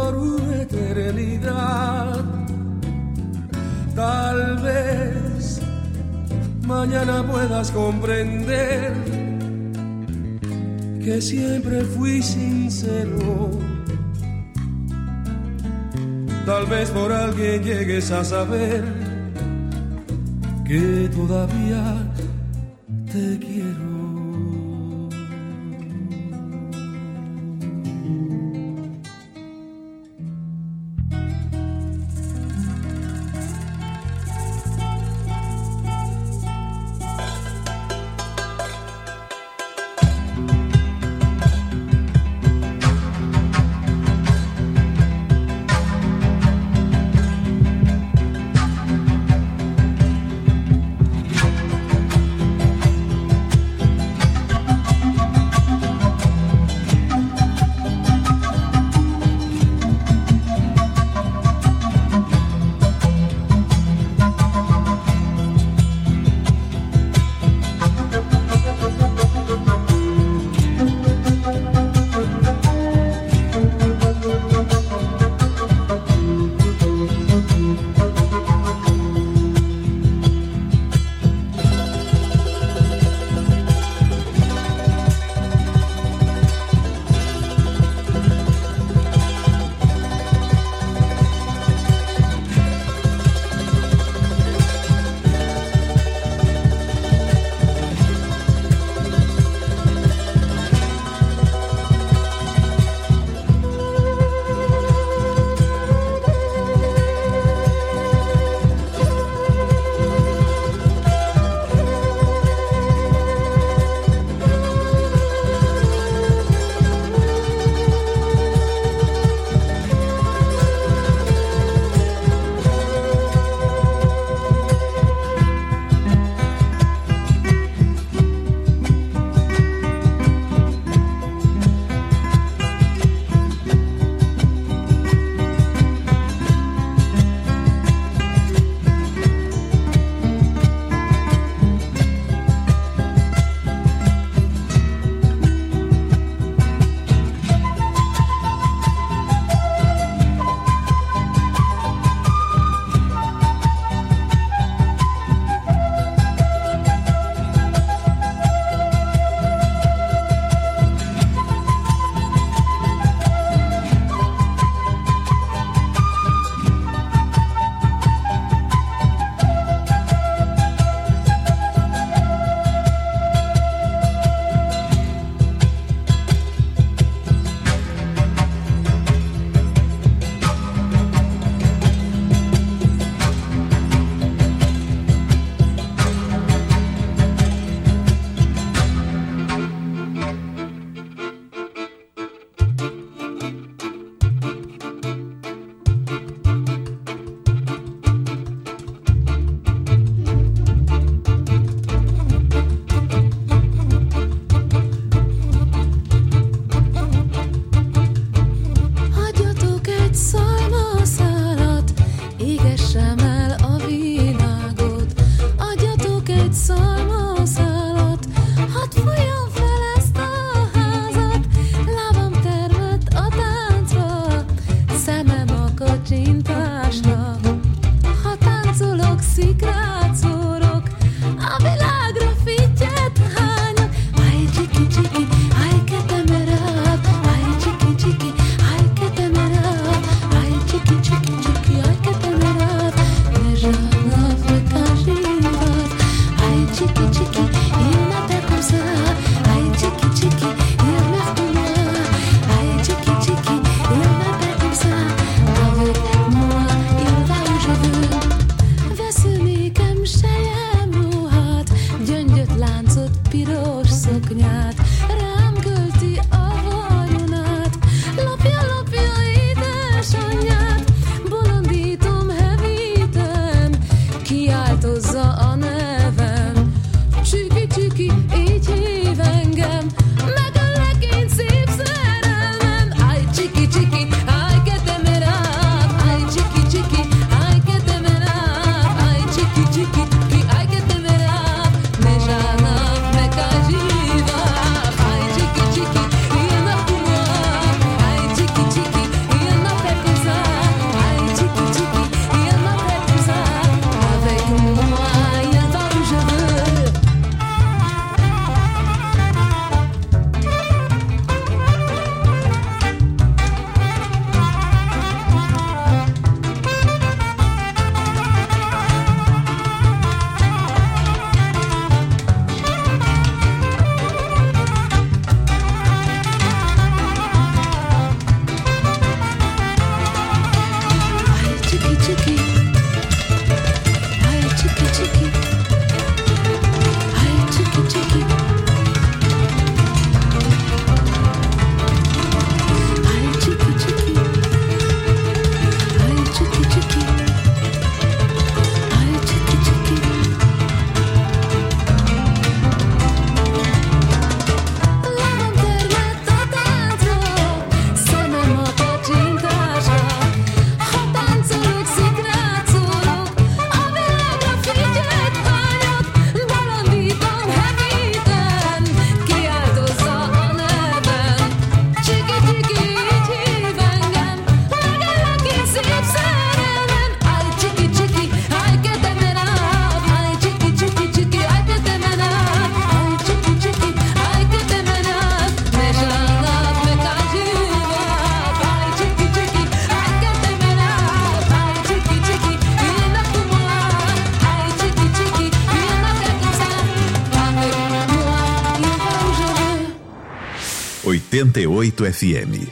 por una eternidad. Tal vez mañana puedas comprender que siempre fui sincero. Tal vez por alguien llegues a saber que todavía te quiero. 98 FM.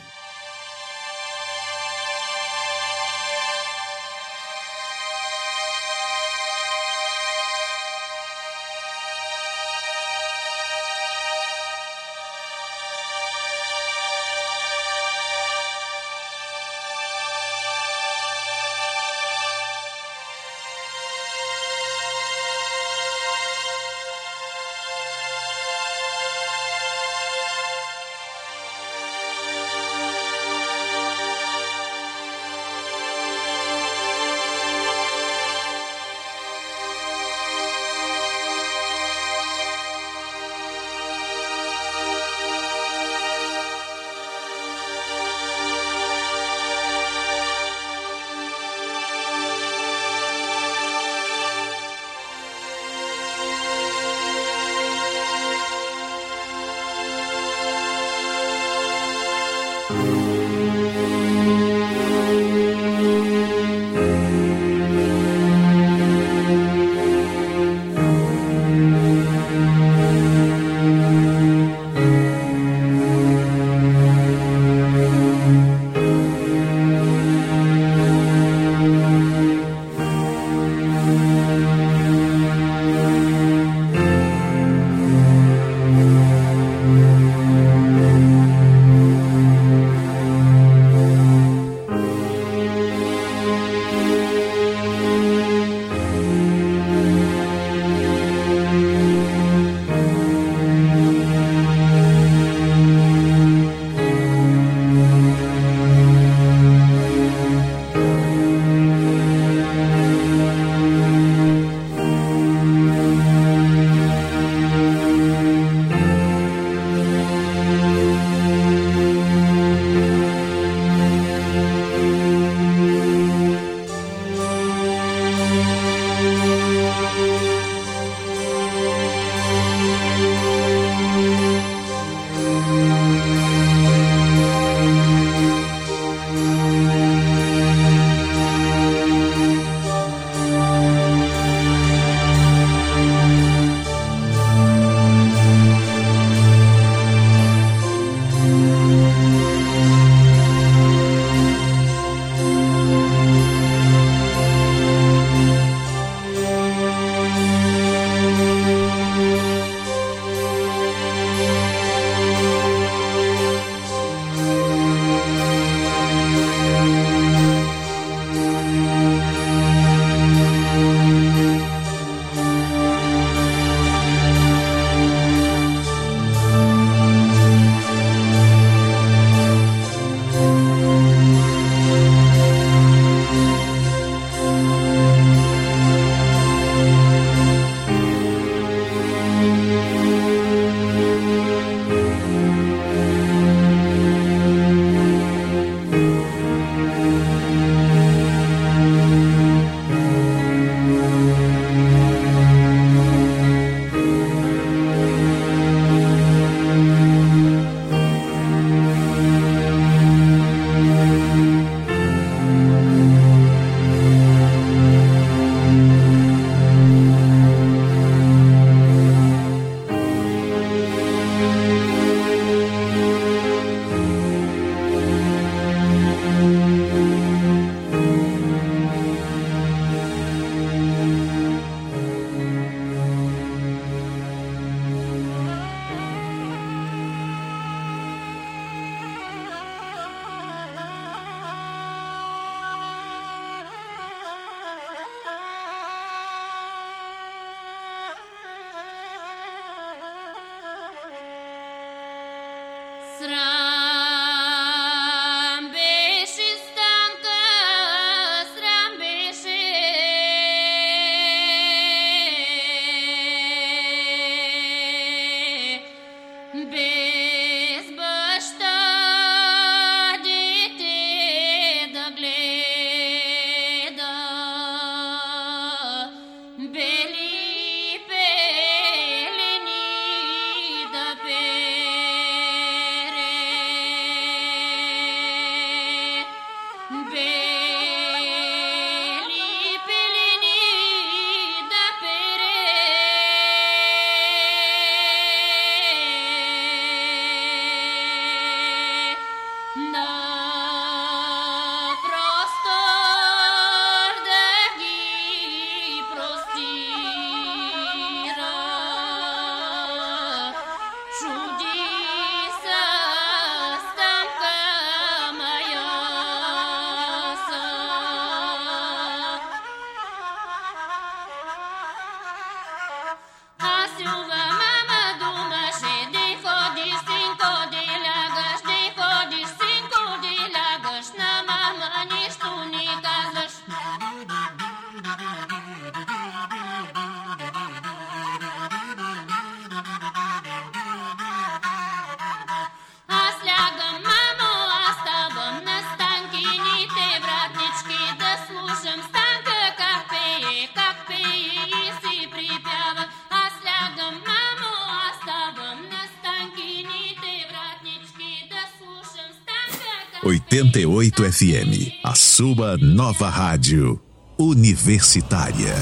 88 FM, a sua nova rádio universitária.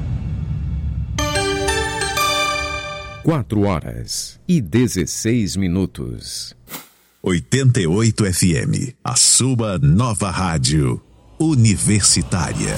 4h16. 88 FM, a sua nova rádio universitária.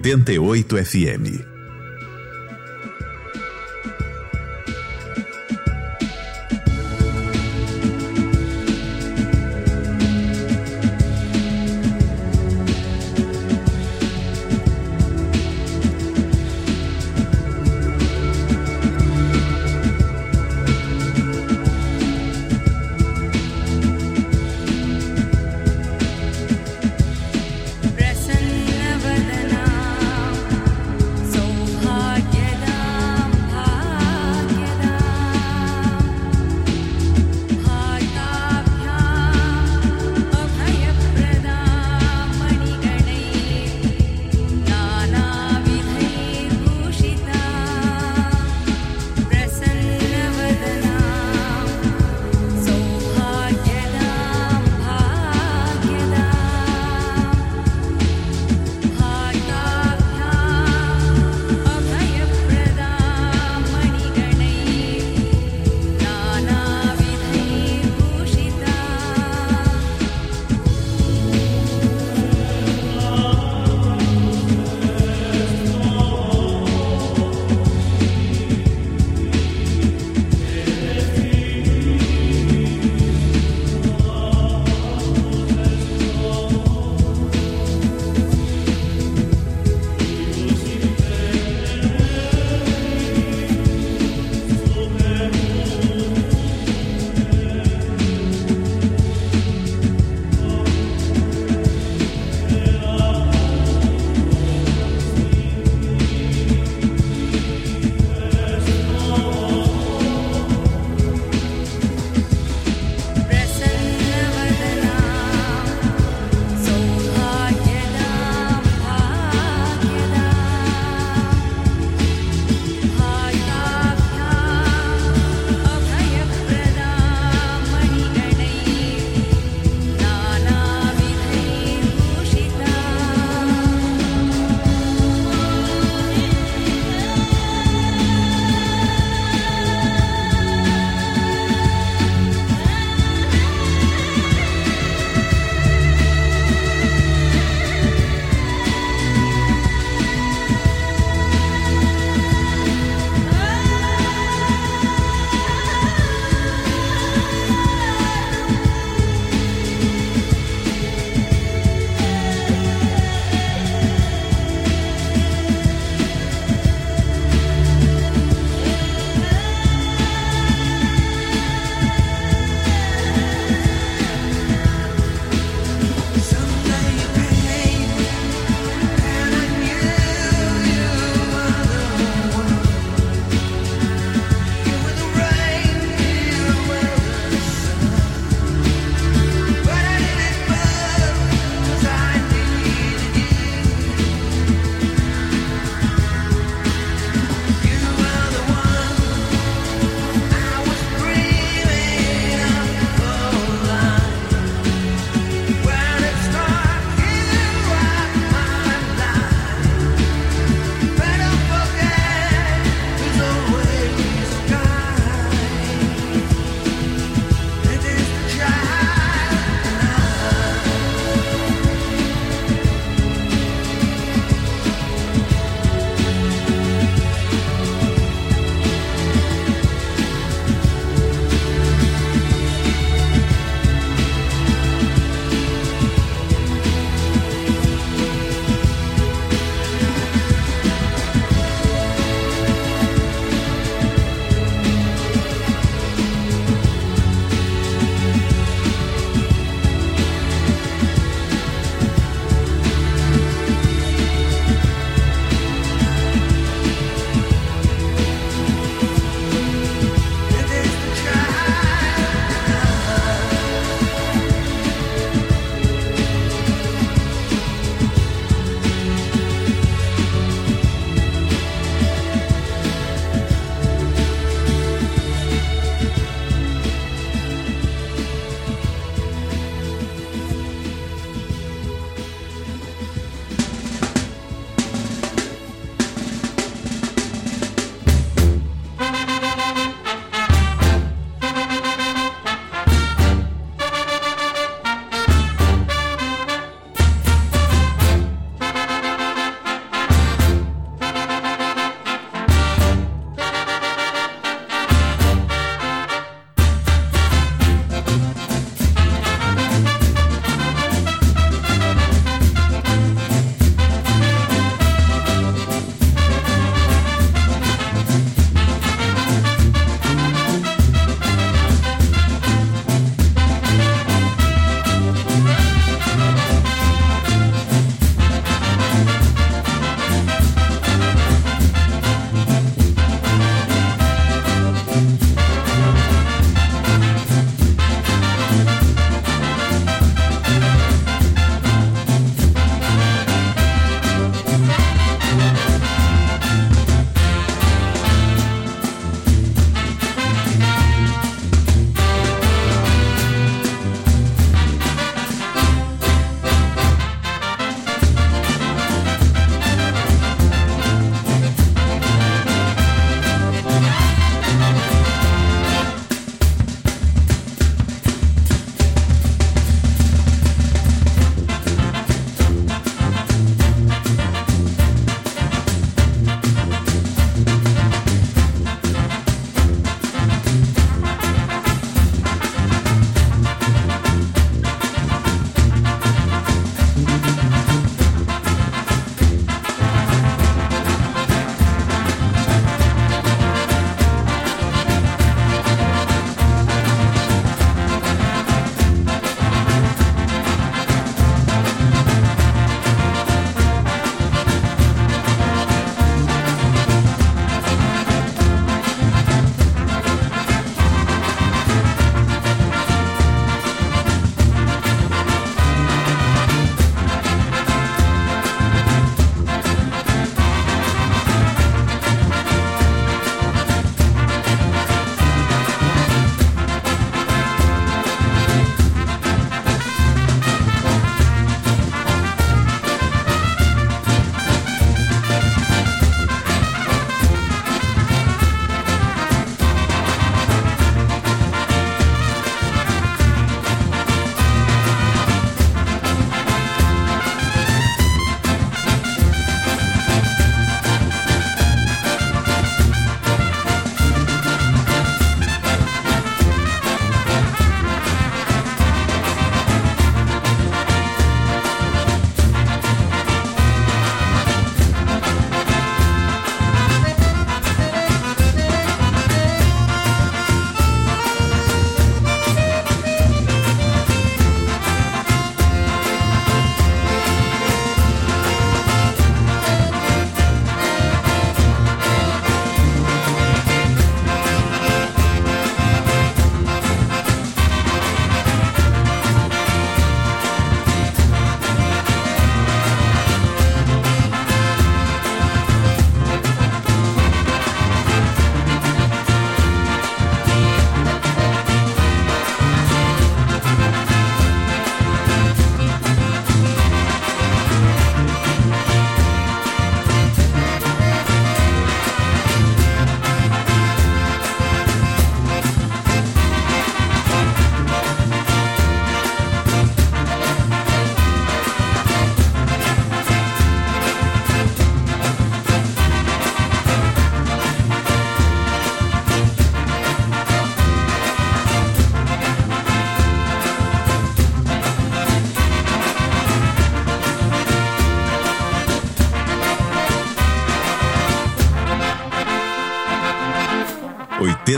88 FM. प्रसन्न वदना सौम्यवदना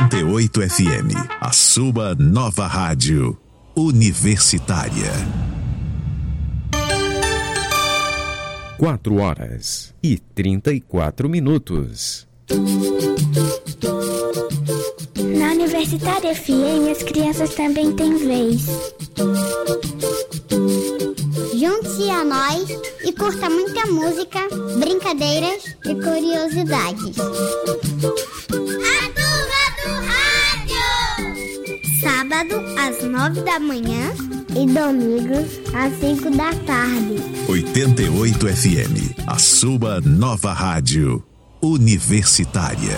88 FM, a sua nova rádio universitária. 4h34. Na Universitária FM, as crianças também têm vez. Junte-se a nós e curta muita música, brincadeiras e curiosidades. A Turma do Rádio! Sábado, às 9 da manhã e domingos, às 5 da tarde. 88 FM, a sua nova rádio universitária.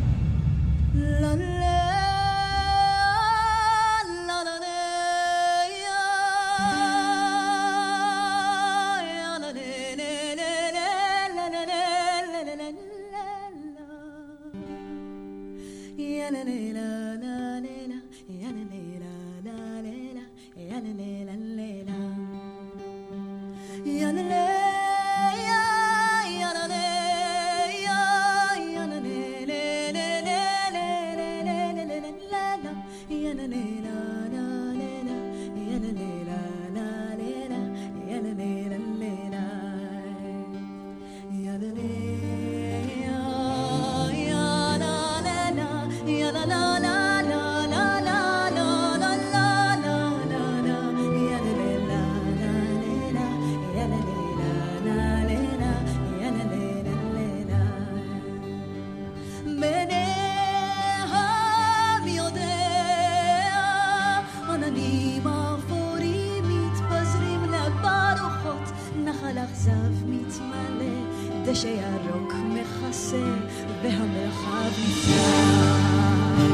דשא ירוק מכסה והמרחב נפתח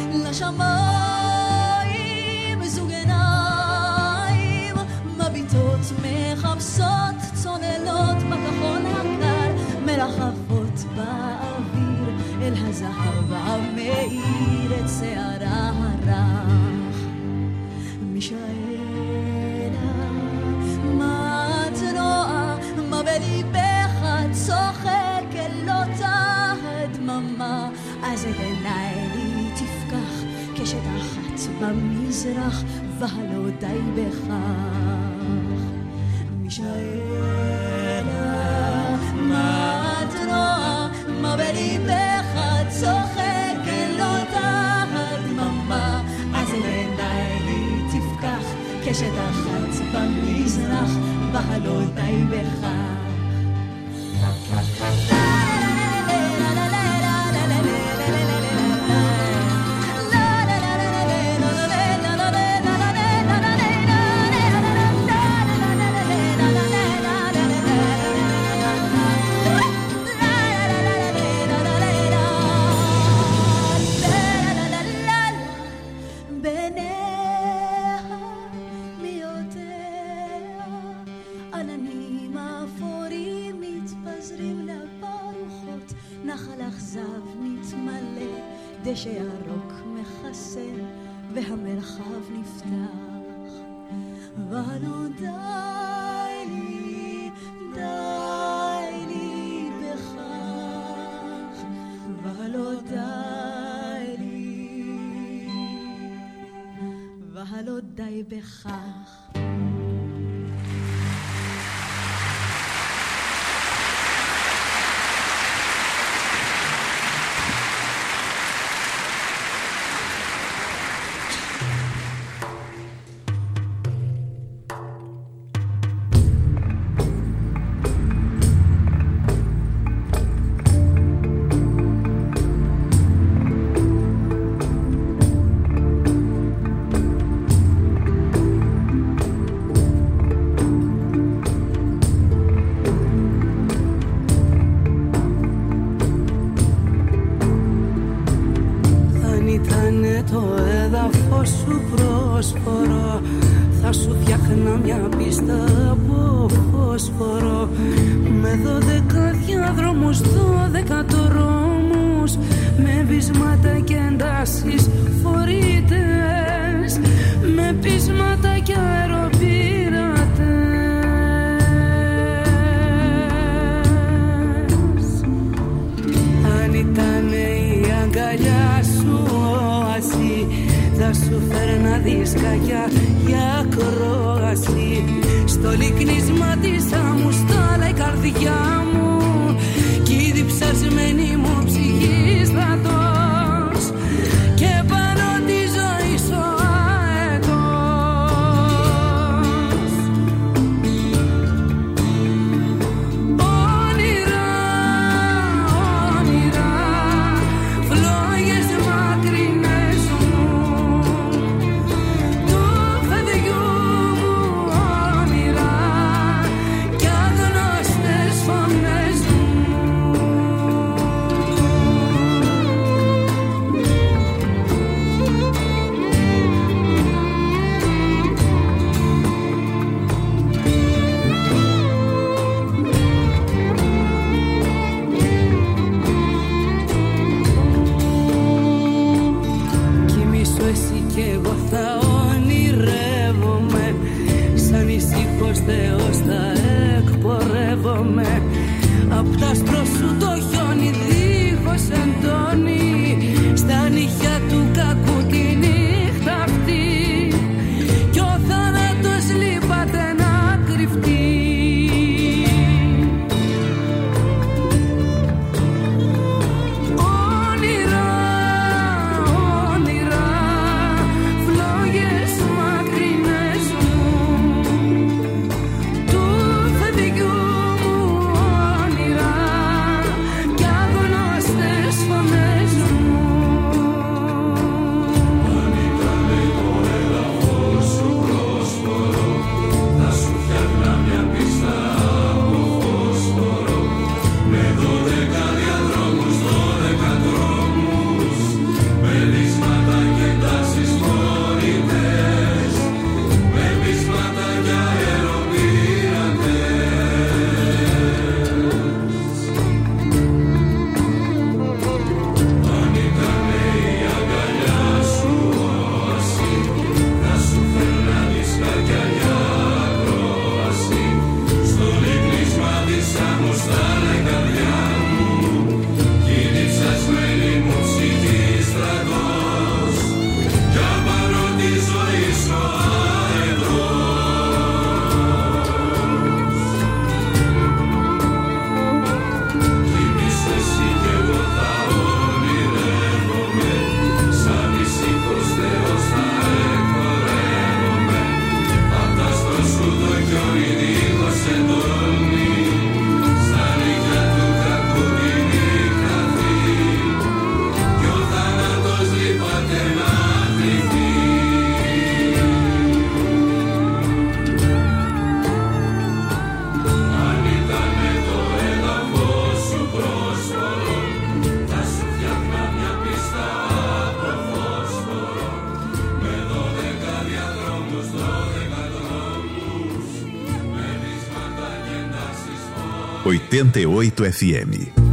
לשמיים זוג עיניים מביטות מחפשות צוננות בכחול הקר מרחפות באוויר אל הזהב המאיר את שערה הרך משענה מה את רואה מה בליבך צוחק אל אותה הדממה אז את עיניי לי תפקח קשת אחת במזרח והלא די בכך משענה מה את רואה מה בליבך צוחק אל אותה הדממה אז את עיניי לי תפקח קשת אחת במזרח והלא די בכך דשא ירוק מכסה והמרחב נפתח ולא די לי בכך ולא די בכך θα σου φτιάχνα μια πίστα από φωσφορό με 12 διάδρομους, 12 τρόμους με βυσμάτα και εντάσεις φορείτες με πείσματα και αεροπειρατές αν ήταν η αγκαλιά σου Στο λυκνίσμα της άμμου στάλα η καρδιά μου κι η διψασμένη μου ψυχή στρατός και πάνω τη ζωή σου αετός. Όνειρα, όνειρα, φλόγες μακρινές μου του παιδιού μου όνειρα κι αγνώστες φωνές μου. Κοιμήσου εσύ κι εγώ θα ονειρεύομαι σαν ησύχος Θεός θα εκπορεύομαι απ' τ' άσπρο σου το χιόνι δίχως εντόνι στα νύχια του κακού τη νύχτα αυτή κι ο θάνατος λείπατε να κρυφτεί. Όνειρα, όνειρα, φλόγες μακρινές μου του παιδιού μου όνειρα κι αγνώστες φωνές μου. Αν ήταν το έδαφος σου πρόσφορο, θα σου φτιάχνα μια πίστα από φόσφορο με 12 διαδρόμους, 12 δρόμους, με βίσματα και τάσεις φορητές, με βίσματα και αεροπειρατές. Αν ήταν η αγκαλιά σου όαση, θα σου φέρνα δισκάκια για ακρόαση. Στο λυκνίσμα της άμμου στάλα η καρδιά μου κι η διψασμένη μου ψυχή στρατός κι απάνω τη ζωή σου αετός. Κοιμήσου εσύ κι εγώ θα ονειρεύομαι σαν ησύχος Θεός θα εκπορεύομαι απ' τ' άσπρο σου το χιόνι δίχως εντόνι στα νύχια του κακού τη νύχτα αυτή κι ο θάνατος λείπατε να κρυφτεί. Αν ήτανε το έδαφος σου πρόσφορο, θα σου φτιάχνα μια πίστα από φόσφορο με 12 διαδρόμους, 12 δρόμους, με βίσματα και τάσεις 88 FM.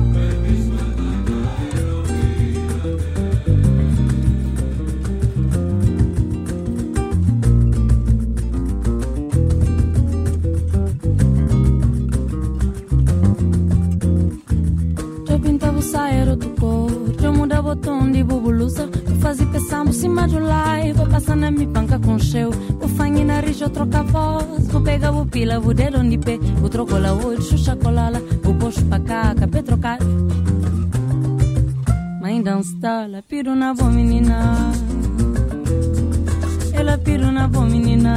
Eu pintava o saero do cor, eu mudava o tom de bubulusa, eu fazia pensar por cima do live, vou passar na minha panca com cheio, vou fanhar na rija, eu trocar voz, vou pegar o pila, vou dedo onde pé, vou trocar lá o xuxa colala, vou puxo pra cá, capê trocar. Mãe dança, ela piro na boa menina, ela piro na boa menina,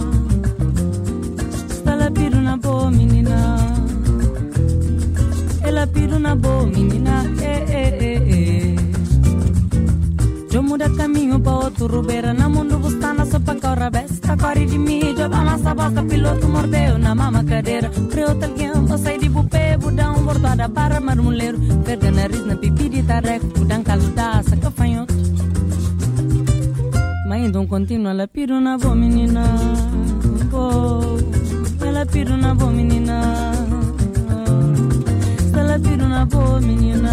ela piro na boa menina. Ela piro na boa menina, eu muda caminho pra outro rubeira, na mundo bustana só pra corra besta, corre de mim, eu balança a boca, piloto mordeu na mama cadeira, preto alguém, vou sair de bupê, vou dar bordada para marmoleiro, verga nariz na pipi de tareco, vou dar caludaça, cafanhoto. Mas então continua, ela piro na boa menina, ela piro na boa menina. Ela piro na boa menina,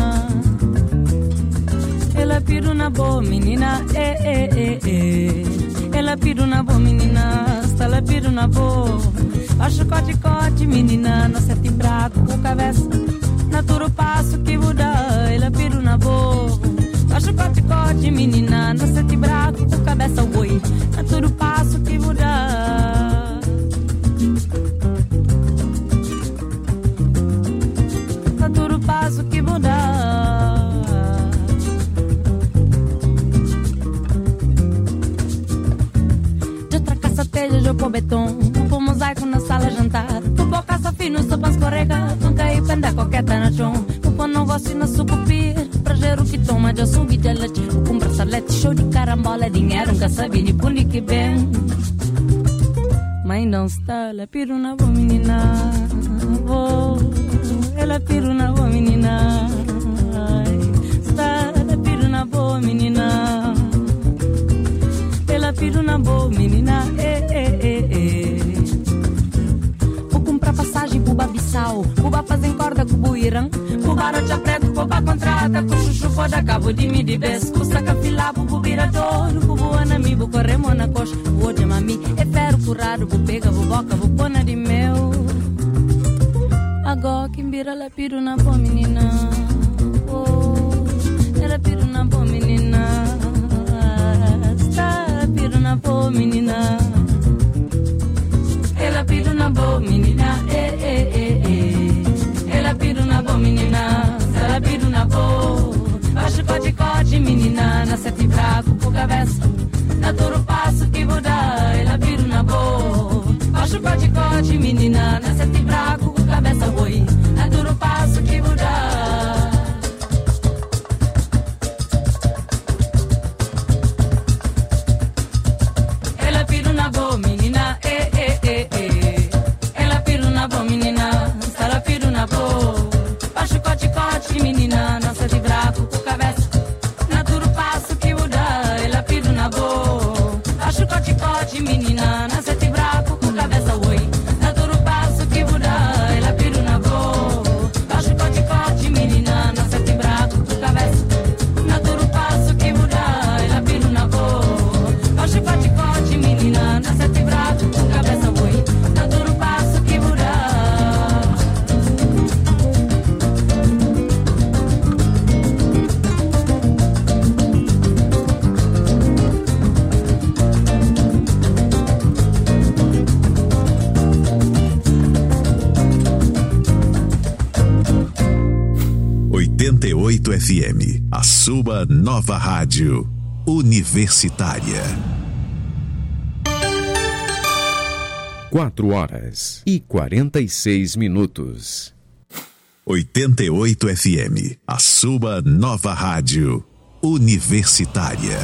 ela piro na boa menina, ela piro na boa menina, ela piro na boa, acho cote menina, não sete braco com cabeça, naturo passo que muda, ela piro na boa, acho cote menina, não sete braco com cabeça, oi, naturo passo que muda. pô betom, pô mosaico na sala jantar, pô caça fino, sopa escorrega, nunca ir penda coqueta na chão, pô não gosto na sucupir, pra gero que toma de açougue de leite, com braçalete, show de carambola, dinheiro, nunca sabe nem puni que bem. Mãe não está, ela piro na boa menina, ela piro na boa menina, está, ela piro na boa menina. Ela piro na boa menina, Vou comprar passagem pro Babissal, Cuba fazem corda com o Buirã, Cuba rocha preto, Cuba contrata, com chuchu foda cabo de mi de bes, Custa cafilabo, Bubira touro, Cubo anamibo, corremo na coxa, Vou de mami, é ferro curado, Vou pega, vou boca, vou pôr de meu. Agora quem vira, ela piro na boa menina, ela piro na boa menina. Piro na boa menina, ela piro na boa menina, ela piro na boa menina, ela piro na boa, baixo cote menina, na sete braco por cabeça, na duro passo que vou dar, ela piro na boa, baixo cote menina, na sete braco por cabeça, boi, na duro passo que vou dar. Menina, nossa de braco, por cabeça, na duro passo que muda, ela piro na boa, acho cote, menina, na sete braco, por cabeça, oi, na duro passo que muda, ela piro na boa, acho cote, menina, na sete braco, por cabeça, na duro passo que muda, ela piro na boa, acho cote, menina, na sete braco, por cabeça, oi, na duro passo que muda. FM, a sua nova rádio universitária. 4h46. 88 FM, a sua nova rádio universitária.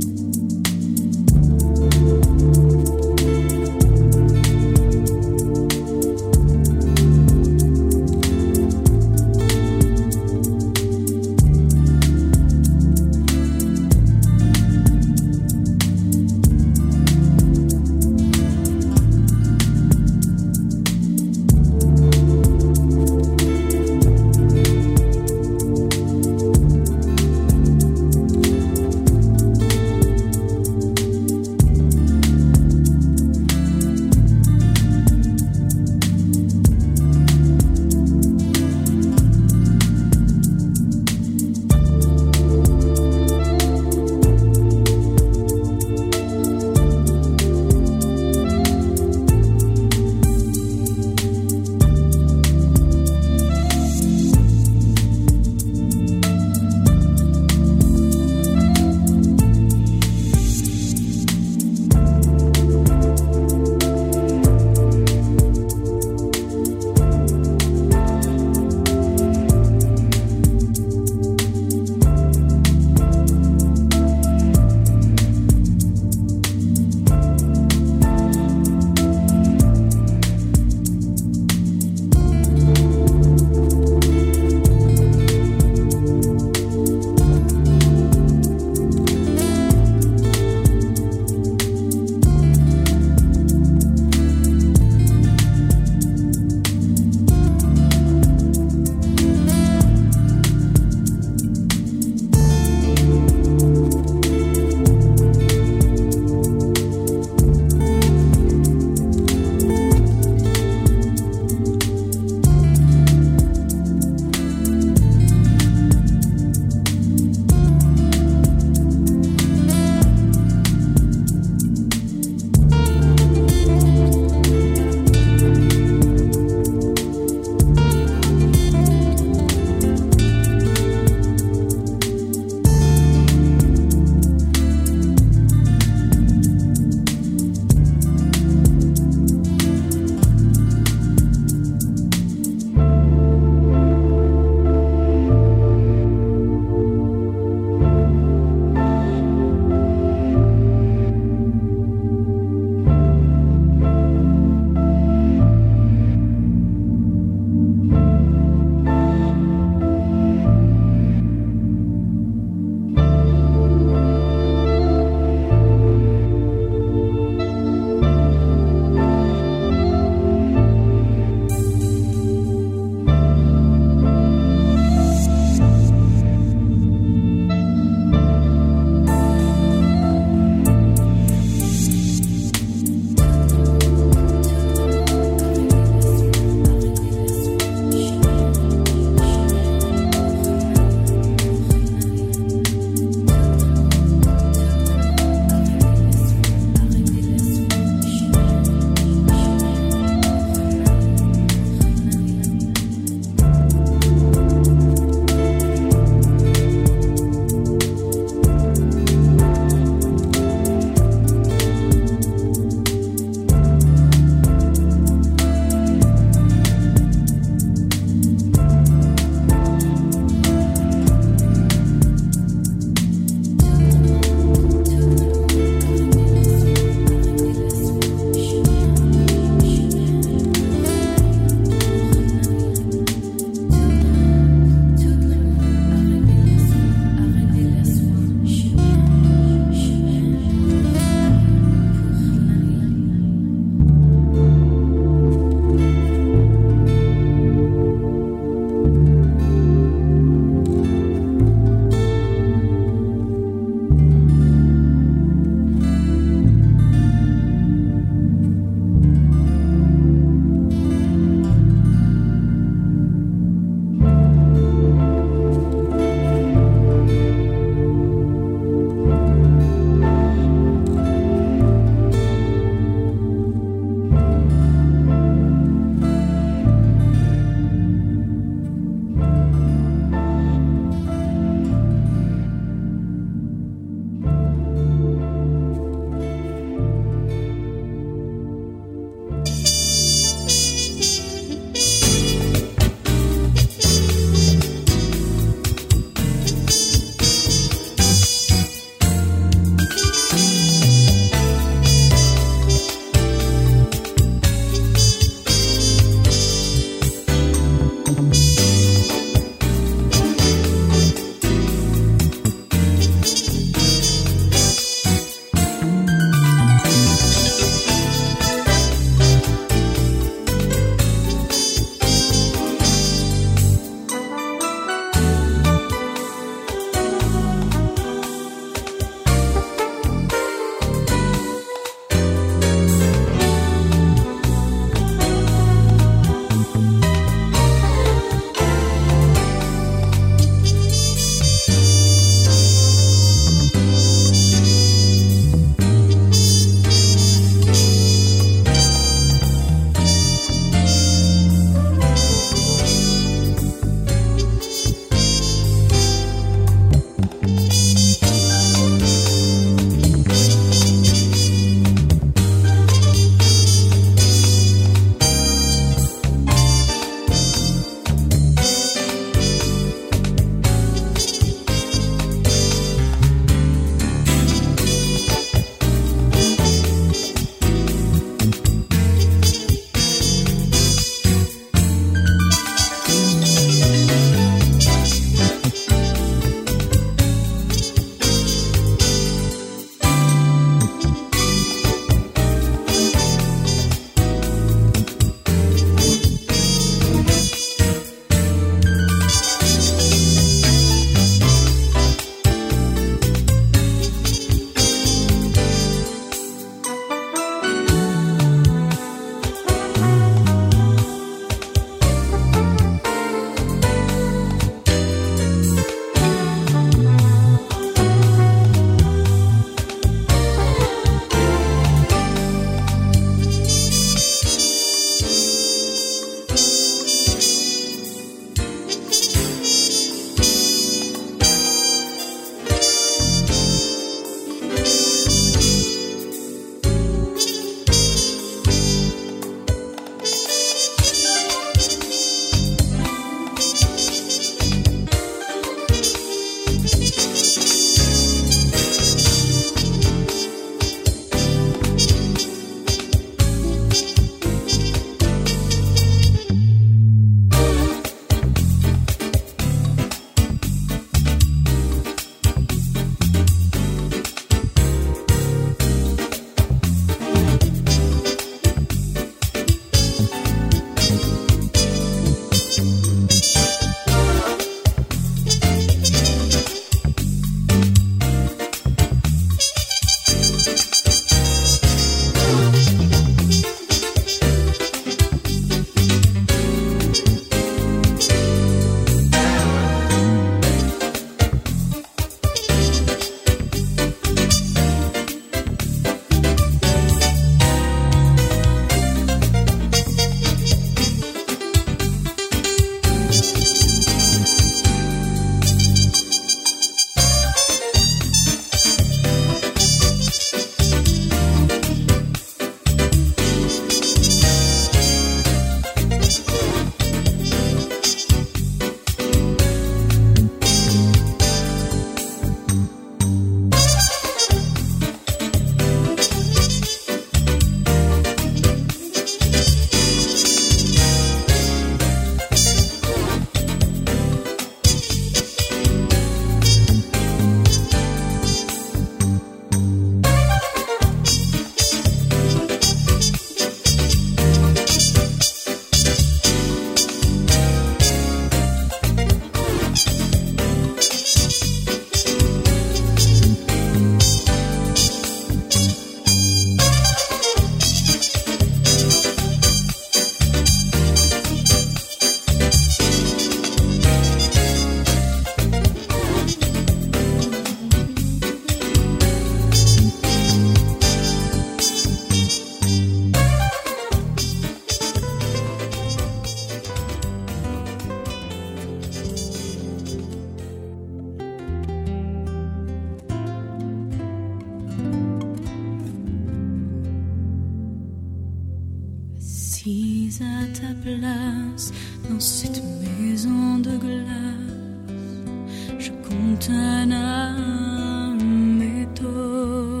assise à ta place dans cette maison de glace. Je compte un âme métaux.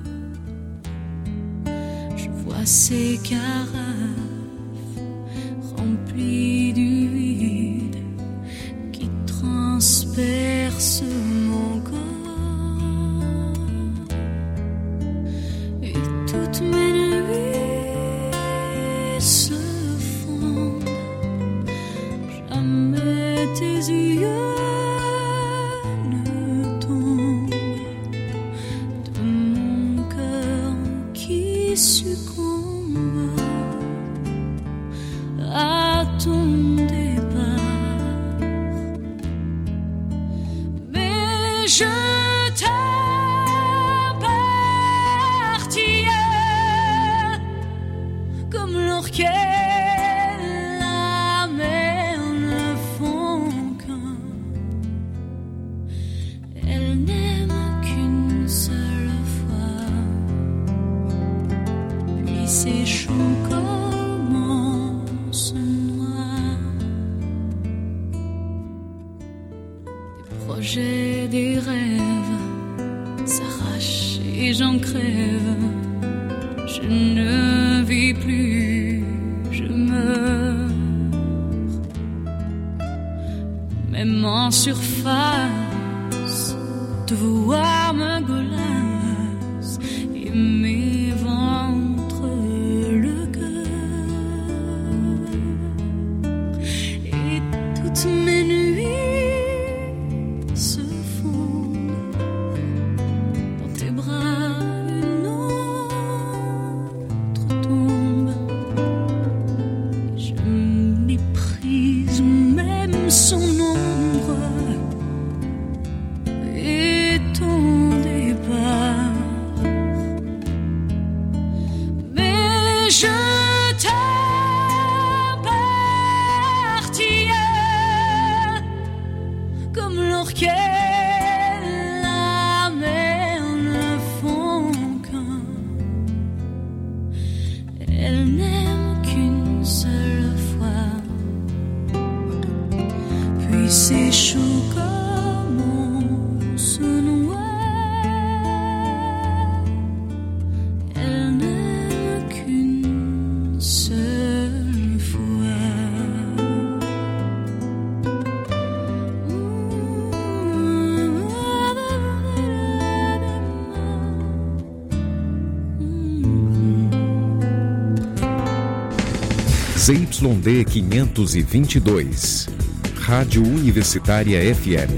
Je vois ces carafes remplies du vide qui transperce mon corps. Et toutes mes nuits se fondent. Jamais tes yeux ne tombent de mon cœur qui succombe à ton départ. Mais je t'appartiens comme l'orchestre, la mer, le fond qu'un. Elle n'aime qu'une seule fois, puis ses chants commencent noirs. Des projets, des rêves s'arrachent et j'en crève. Je ne vis plus, je meurs. Même en surface, te voir me golasse et m'éventre le cœur. Et toutes mes nuits se fondent dans tes bras, une autre tombe. Et je méprise même son ombre et ton départ. Mais je t'appartiens comme l'orchestre, la mer, le fond qu'un. Elle n'aime qu'une seule fois, puis ses chants commencent noirs. Elle n'aime qu'une seule fois. ZYD 522, Rádio Universitária FM,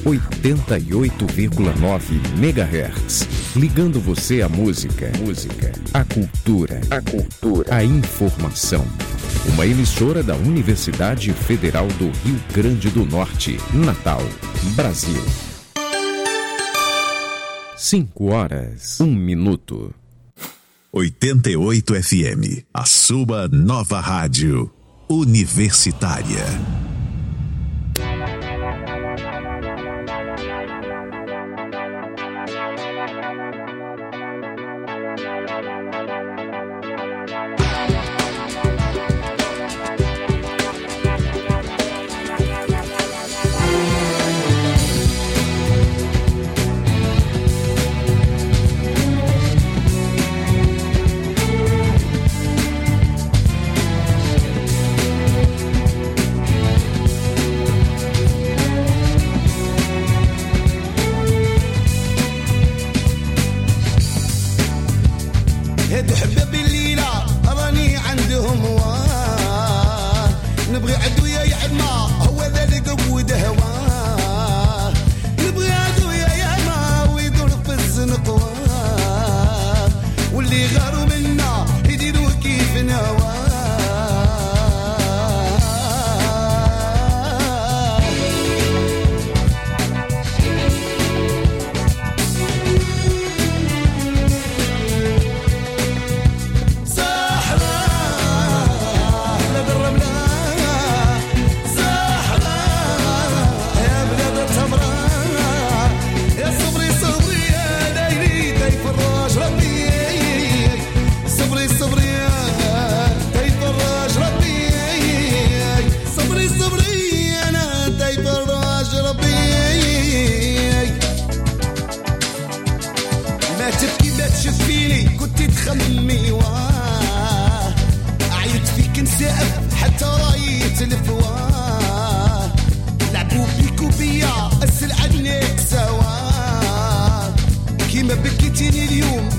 88,9 MHz, ligando você à música, à cultura, à informação. Uma emissora da Universidade Federal do Rio Grande do Norte, Natal, Brasil. 5:01. 88 FM, a sua nova rádio universitária. سقف حتى راية الفوار لعبوا بيك وبيا أسل عنك سوا كيما بكيتيني اليوم